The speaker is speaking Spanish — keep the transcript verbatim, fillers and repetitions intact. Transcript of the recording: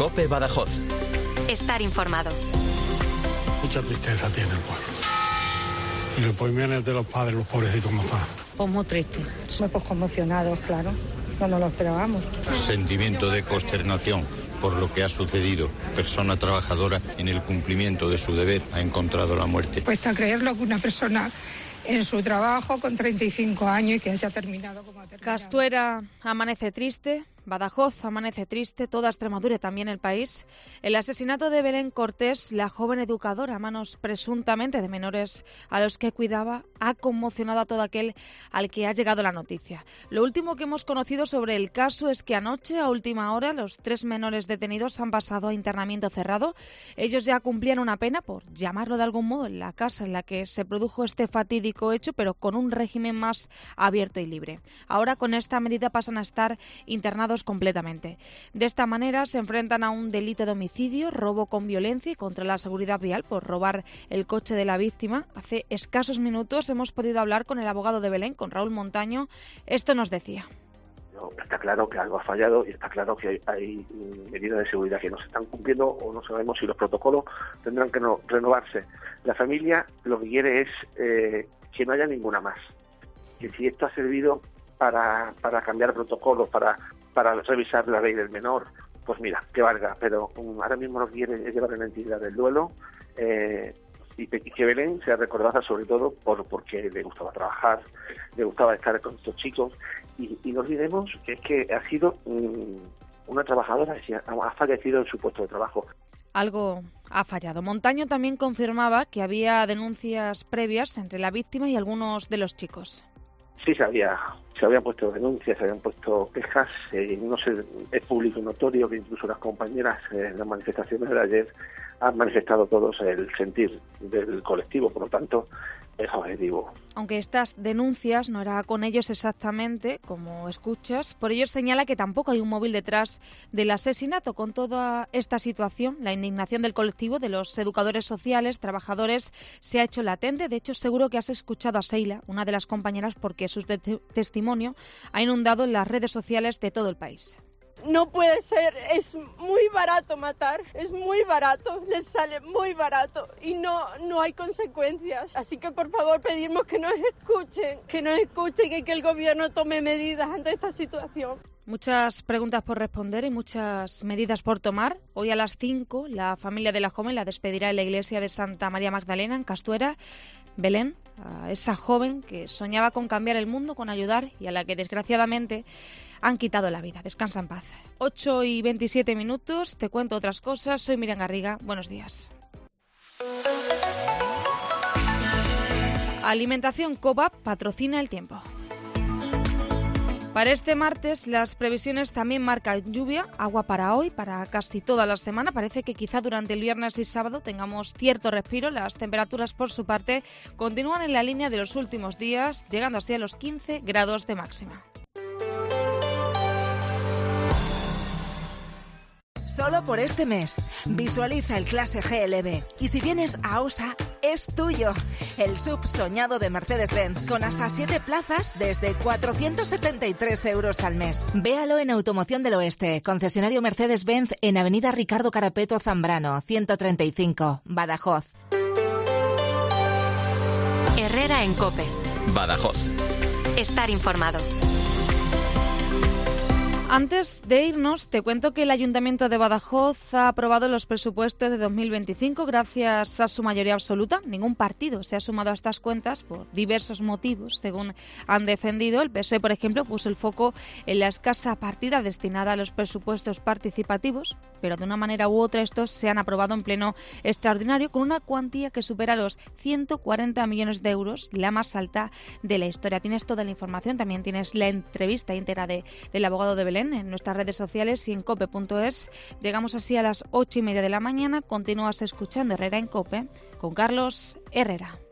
COPE Badajoz. Estar informado. Mucha tristeza tiene el pueblo. Y los poimenes de los padres, los pobrecitos, ¿cómo están? Pues muy triste. Muy pues conmocionados, claro. No nos lo esperábamos. Sentimiento de consternación por lo que ha sucedido. Persona trabajadora en el cumplimiento de su deber ha encontrado la muerte. Cuesta creerlo que una persona en su trabajo con treinta y cinco años y que haya terminado como ha terminado. Castuera amanece triste, Badajoz amanece triste, toda Extremadura y también el país. El asesinato de Belén Cortés, la joven educadora a manos presuntamente de menores a los que cuidaba, ha conmocionado a todo aquel al que ha llegado la noticia. Lo último que hemos conocido sobre el caso es que anoche, a última hora, los tres menores detenidos han pasado a internamiento cerrado. Ellos ya cumplían una pena, por llamarlo de algún modo, en la casa en la que se produjo este fatídico hecho, pero con un régimen más abierto y libre. Ahora, con esta medida, pasan a estar internados completamente. De esta manera se enfrentan a un delito de homicidio, robo con violencia y contra la seguridad vial por robar el coche de la víctima. Hace escasos minutos hemos podido hablar con el abogado de Belén, con Raúl Montaño. Esto nos decía. Está claro que algo ha fallado y está claro que hay, hay medidas de seguridad que no se están cumpliendo o no sabemos si los protocolos tendrán que no, renovarse. La familia lo que quiere es eh, que no haya ninguna más. Que si esto ha servido para, para cambiar protocolos, para para revisar la ley del menor, pues mira, que valga, pero um, ahora mismo lo que quiere es llevar la entidad del duelo eh, y, y que Belén sea recordada sobre todo por porque le gustaba trabajar, le gustaba estar con estos chicos y, y no olvidemos que es que ha sido um, una trabajadora que ha, ha fallecido en su puesto de trabajo. Algo ha fallado. Montaño también confirmaba que había denuncias previas entre la víctima y algunos de los chicos. Sí, se había, se habían puesto denuncias, se habían puesto quejas, eh, no sé, es público y notorio que incluso las compañeras eh, en las manifestaciones de ayer han manifestado todos el sentir del colectivo, por lo tanto, es objetivo. Aunque estas denuncias no eran con ellos exactamente, como escuchas, por ello señala que tampoco hay un móvil detrás del asesinato. Con toda esta situación, la indignación del colectivo, de los educadores sociales, trabajadores, se ha hecho latente. De hecho, seguro que has escuchado a Seila, una de las compañeras, porque su te- testimonio ha inundado las redes sociales de todo el país. No puede ser, es muy barato matar, es muy barato, les sale muy barato y no, no hay consecuencias. Así que por favor pedimos que nos escuchen, que nos escuchen y que el gobierno tome medidas ante esta situación. Muchas preguntas por responder y muchas medidas por tomar. Hoy a las cinco la familia de la joven la despedirá en la iglesia de Santa María Magdalena en Castuera. Belén, a esa joven que soñaba con cambiar el mundo, con ayudar y a la que desgraciadamente han quitado la vida. Descansa en paz. ocho y veintisiete minutos, te cuento otras cosas. Soy Miriam Garriga, buenos días. Alimentación Covape patrocina el tiempo. Para este martes las previsiones también marcan lluvia, agua para hoy, para casi toda la semana. Parece que quizá durante el viernes y sábado tengamos cierto respiro. Las temperaturas por su parte continúan en la línea de los últimos días, llegando así a los quince grados de máxima. Solo por este mes. Visualiza el Clase G L B. Y si vienes a AUSA, es tuyo. El sub soñado de Mercedes-Benz, con hasta siete plazas desde cuatrocientos setenta y tres euros al mes. Véalo en Automoción del Oeste, concesionario Mercedes-Benz en Avenida Ricardo Carapeto Zambrano, ciento treinta y cinco, Badajoz. Herrera en COPE. Badajoz. Estar informado. Antes de irnos, te cuento que el Ayuntamiento de Badajoz ha aprobado los presupuestos de dos mil veinticinco gracias a su mayoría absoluta. Ningún partido se ha sumado a estas cuentas por diversos motivos, según han defendido. El P S O E, por ejemplo, puso el foco en la escasa partida destinada a los presupuestos participativos, pero de una manera u otra estos se han aprobado en pleno extraordinario con una cuantía que supera los ciento cuarenta millones de euros, la más alta de la historia. Tienes toda la información, también tienes la entrevista íntegra de, del abogado de Belén en nuestras redes sociales y en cope punto es. Llegamos así a las ocho y media de la mañana. Continúas escuchando Herrera en COPE con Carlos Herrera.